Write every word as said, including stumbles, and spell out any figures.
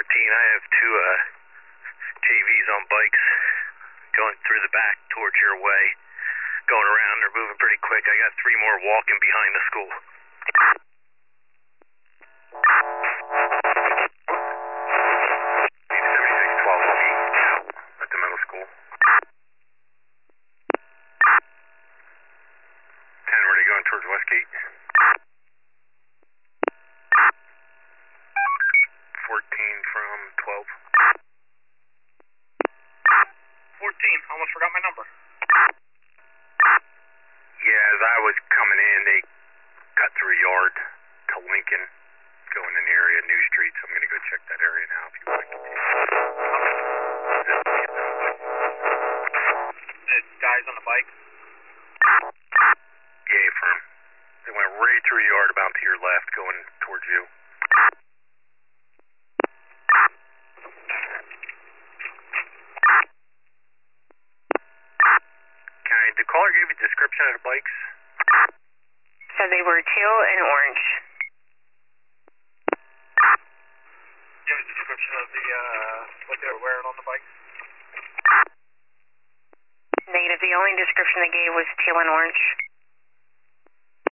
fourteen, I have two uh, J Vs on bikes going through the back towards your way. Going around, they're moving pretty quick. I got three more walking behind the school. seventy-six twelve at the middle school. ten, were they going towards Westgate? fourteen from twelve. fourteen, almost forgot my number. Yeah, as I was coming in, they cut through a yard to Lincoln, going in the area of New Street, so I'm going to go check that area now if you want to continue. The guys on the bike? Yeah, firm. They went right through a yard about to your left, going towards you. Okay, the caller gave a description of the bikes? So they were teal and orange. Do you have a description of the, uh, what they were wearing on the bike? Negative. The only description they gave was teal and orange.